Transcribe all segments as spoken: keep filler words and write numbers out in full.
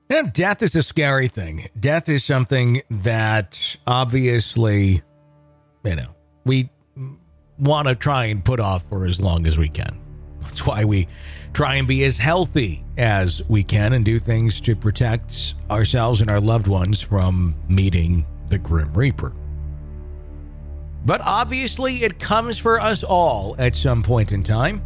You know, death is a scary thing. Death is something that obviously, you know, we want to try and put off for as long as we can. That's why we try and be as healthy as we can and do things to protect ourselves and our loved ones from meeting the Grim Reaper. But obviously, it comes for us all at some point in time.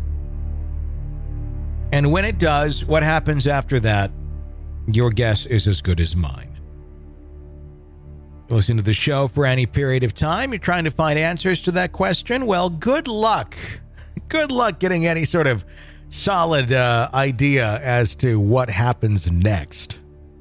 And when it does, what happens after that, your guess is as good as mine. Listen to the show for any period of time. You're trying to find answers to that question? Well, good luck. Good luck getting any sort of solid uh, idea as to what happens next.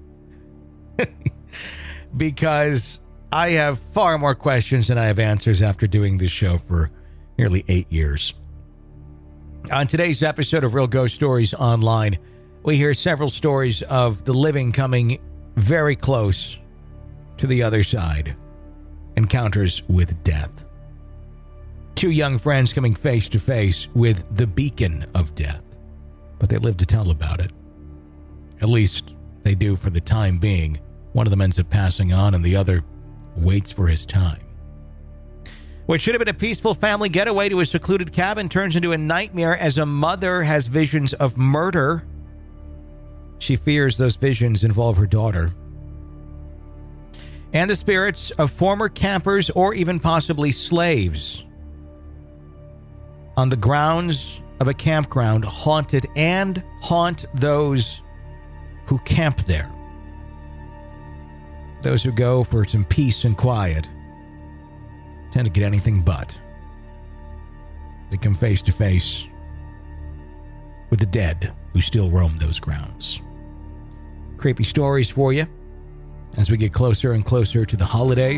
Because I have far more questions than I have answers after doing this show for nearly eight years. On today's episode of Real Ghost Stories Online, we hear several stories of the living coming very close to the other side. Encounters with death. Two young friends coming face to face with the beacon of death. But they live to tell about it. At least they do for the time being. One of them ends up passing on and the other waits for his time. What should have been a peaceful family getaway to a secluded cabin turns into a nightmare as a mother has visions of murder. She fears those visions involve her daughter. And the spirits of former campers or even possibly slaves on the grounds of a campground haunted and haunt those who camp there. Those who go for some peace and quiet tend to get anything but. They come face to face with the dead who still roam those grounds. Creepy stories for you as we get closer and closer to the holidays.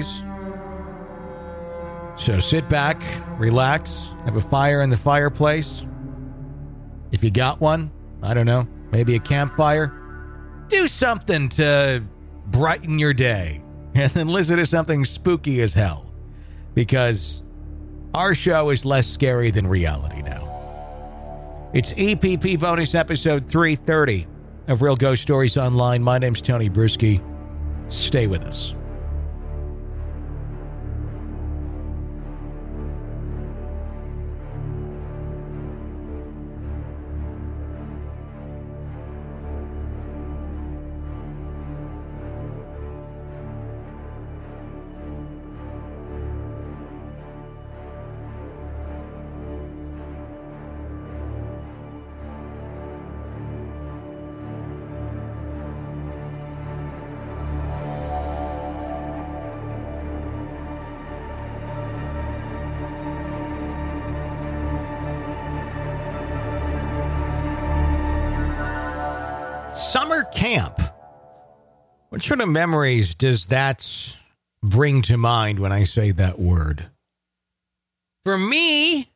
So sit back, relax, have a fire in the fireplace. If you got one, I don't know, maybe a campfire. Do something to brighten your day and then listen to something spooky as hell. Because our show is less scary than reality now. It's E P P bonus episode three thirty of Real Ghost Stories Online. My name's Tony Bruschi. Stay with us. Summer camp. What sort of memories does that bring to mind when I say that word? For me,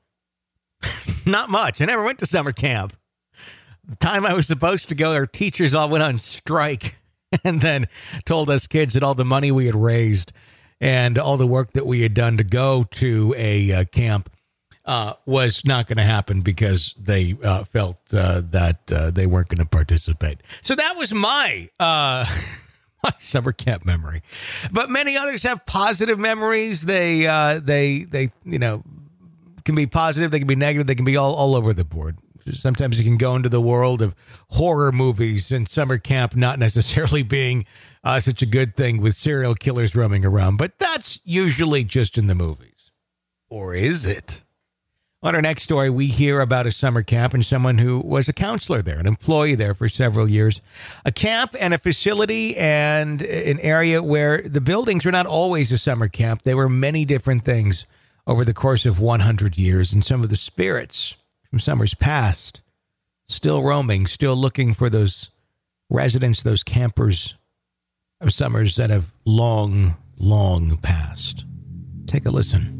not much. I never went to summer camp. The time I was supposed to go, our teachers all went on strike and then told us kids that all the money we had raised and all the work that we had done to go to a uh, camp Uh, was not going to happen because they uh, felt uh, that uh, they weren't going to participate. So that was my, uh, my summer camp memory. But many others have positive memories. They, uh, they, they, you know, can be positive. They can be negative. They can be all, all over the board. Sometimes you can go into the world of horror movies and summer camp not necessarily being uh, such a good thing with serial killers roaming around. But that's usually just in the movies. Or is it? On our next story, we hear about a summer camp and someone who was a counselor there, an employee there for several years. A camp and a facility and an area where the buildings were not always a summer camp. They were many different things over the course of one hundred years. And some of the spirits from summers past still roaming, still looking for those residents, those campers of summers that have long, long passed. Take a listen.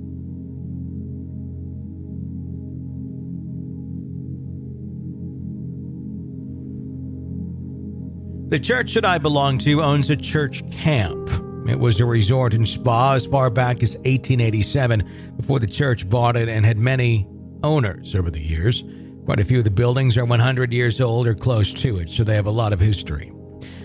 The church that I belong to owns a church camp. It was a resort and spa as far back as eighteen eighty-seven, before the church bought it, and had many owners over the years. Quite a few of the buildings are one hundred years old or close to it, so they have a lot of history.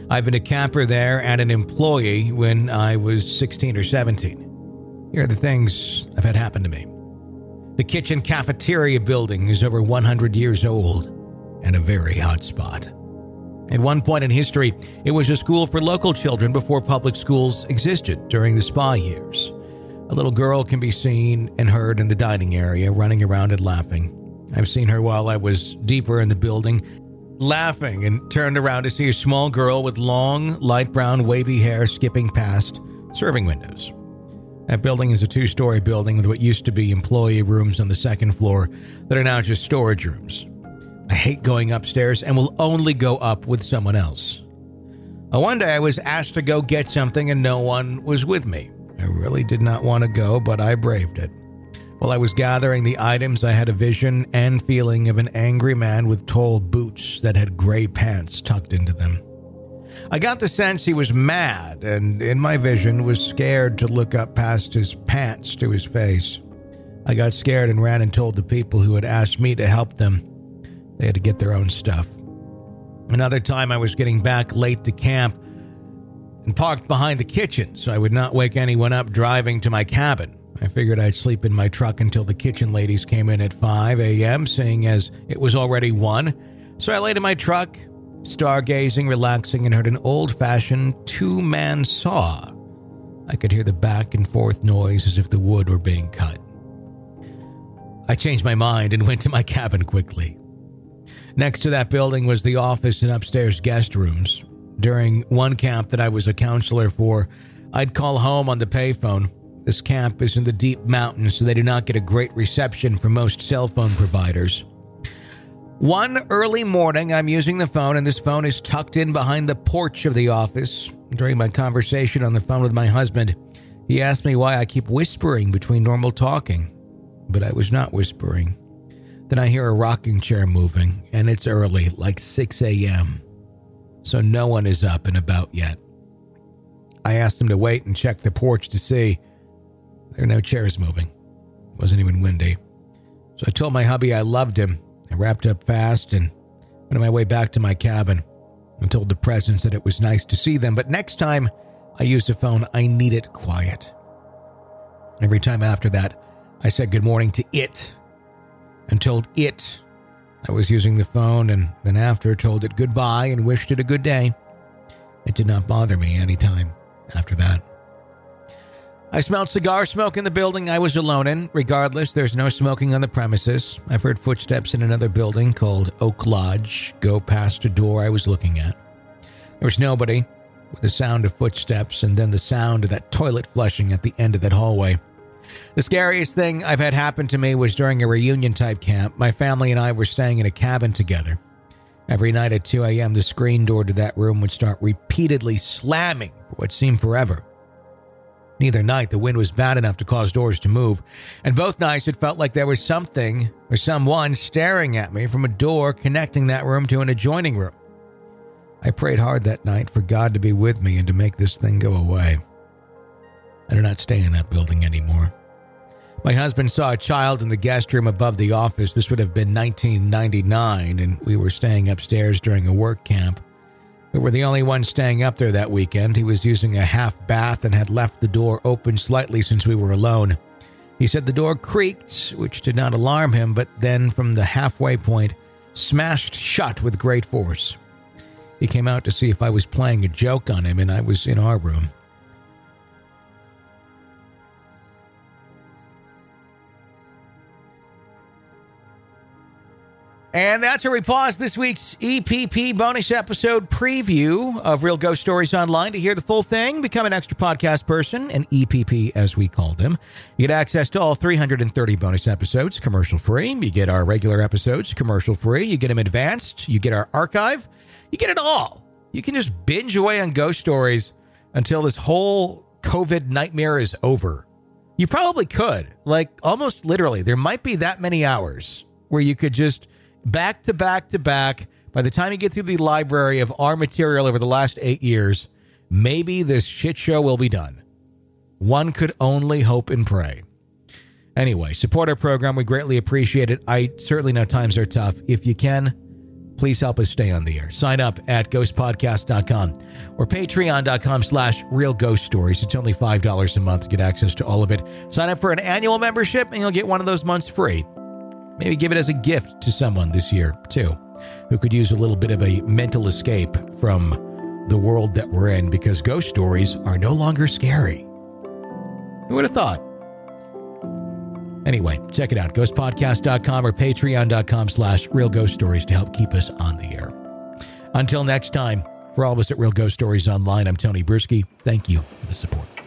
I've been a camper there and an employee when I was sixteen or seventeen. Here are the things I've had happen to me. The kitchen cafeteria building is over one hundred years old and a very hot spot. At one point in history, it was a school for local children before public schools existed during the spa years. A little girl can be seen and heard in the dining area, running around and laughing. I've seen her while I was deeper in the building, laughing, and turned around to see a small girl with long, light brown, wavy hair skipping past serving windows. That building is a two-story building with what used to be employee rooms on the second floor that are now just storage rooms. I hate going upstairs and will only go up with someone else. Uh, one day I was asked to go get something and no one was with me. I really did not want to go, but I braved it. While I was gathering the items, I had a vision and feeling of an angry man with tall boots that had gray pants tucked into them. I got the sense he was mad, and in my vision was scared to look up past his pants to his face. I got scared and ran and told the people who had asked me to help them. They had to get their own stuff. Another time I was getting back late to camp and parked behind the kitchen so I would not wake anyone up driving to my cabin. I figured I'd sleep in my truck until the kitchen ladies came in at five a.m., seeing as it was already one. So I laid in my truck, stargazing, relaxing, and heard an old-fashioned two-man saw. I could hear the back and forth noise as if the wood were being cut. I changed my mind and went to my cabin quickly. Next to that building was the office and upstairs guest rooms. During one camp that I was a counselor for, I'd call home on the payphone. This camp is in the deep mountains, so they do not get a great reception from most cell phone providers. One early morning, I'm using the phone, and this phone is tucked in behind the porch of the office. During my conversation on the phone with my husband, he asked me why I keep whispering between normal talking. But I was not whispering. Then I hear a rocking chair moving, and it's early, like six a.m., so no one is up and about yet. I asked him to wait and check the porch to see. There are no chairs moving. It wasn't even windy. So I told my hubby I loved him. I wrapped up fast and went on my way back to my cabin. I told the presents that it was nice to see them, but next time I use the phone, I need it quiet. Every time after that, I said good morning to it and told it I was using the phone, and then after told it goodbye and wished it a good day. It did not bother me any time after that. I smelled cigar smoke in the building I was alone in. Regardless, there's no smoking on the premises. I've heard footsteps in another building called Oak Lodge go past a door I was looking at. There was nobody, with the sound of footsteps and then the sound of that toilet flushing at the end of that hallway. The scariest thing I've had happen to me was during a reunion-type camp. My family and I were staying in a cabin together. Every night at two a.m., the screen door to that room would start repeatedly slamming for what seemed forever. Neither night the wind was bad enough to cause doors to move, and both nights it felt like there was something or someone staring at me from a door connecting that room to an adjoining room. I prayed hard that night for God to be with me and to make this thing go away. I do not stay in that building anymore. My husband saw a child in the guest room above the office. This would have been nineteen ninety-nine, and we were staying upstairs during a work camp. We were the only ones staying up there that weekend. He was using a half bath and had left the door open slightly since we were alone. He said the door creaked, which did not alarm him, but then from the halfway point, smashed shut with great force. He came out to see if I was playing a joke on him, and I was in our room. And that's where we pause this week's E P P bonus episode preview of Real Ghost Stories Online. To hear the full thing, become an extra podcast person, an E P P as we call them. You get access to all three hundred thirty bonus episodes, commercial-free. You get our regular episodes, commercial-free. You get them advanced. You get our archive. You get it all. You can just binge away on ghost stories until this whole COVID nightmare is over. You probably could. Like, almost literally. There might be that many hours where you could just back to back to back. By the time you get through the library of our material over the last eight years, maybe this shit show will be done. One could only hope and pray. Anyway, support our program. We greatly appreciate it. I certainly know times are tough. If you can, Please help us stay on the air. Sign up at ghost podcast dot com or patreon dot com slash real ghost stories. It's only five dollars a month to get access to all of it. Sign up for an annual membership and you'll get one of those months free. Maybe give it as a gift to someone this year, too, who could use a little bit of a mental escape from the world that we're in, because ghost stories are no longer scary. Who would have thought? Anyway, check it out. ghost podcast dot com or patreon dot com slash real ghost stories to help keep us on the air. Until next time, for all of us at Real Ghost Stories Online, I'm Tony Bruschi. Thank you for the support.